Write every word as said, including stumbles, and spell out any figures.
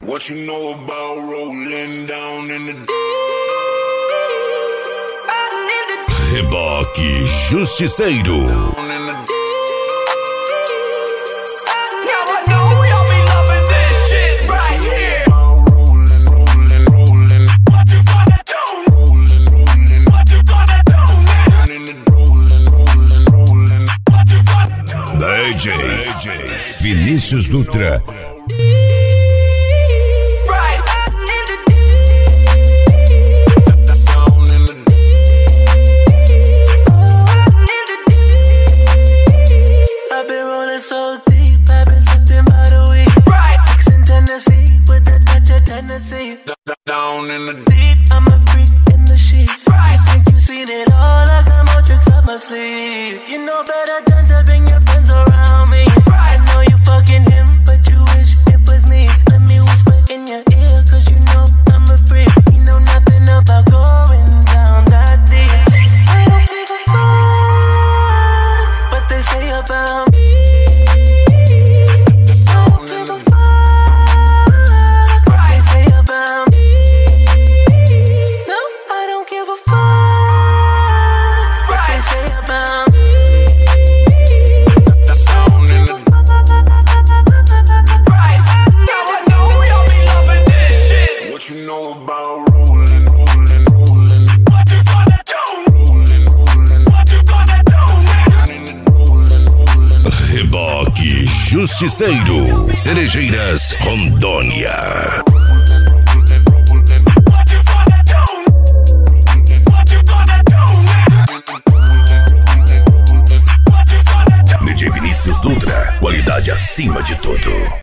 What you know about rolling down in the deep? Reboque Justiceiro. D J Vinícius Dutra. So deep, I've been sipping by the week. Right. Mixing Tennessee with a touch of Tennessee. Down in the deep, I'm a freak in the sheets. Right. You think you've seen it all? I got more tricks up my sleeve. You know better than to bring your friends around me. Right. I know you fucking him, but you wish it was me. Let me whisper in your ear, cause you know I'm a freak. You know nothing about going down that deep. I don't give a fuck what they say about me. You know about rolling, rolling, rolling. What you gonna do? Rolling, rolling. What you gonna do? Rolling, rolling. Reboque Justiceiro. Cerejeiras, Rondônia. D J Vinícius Dutra, qualidade acima de tudo.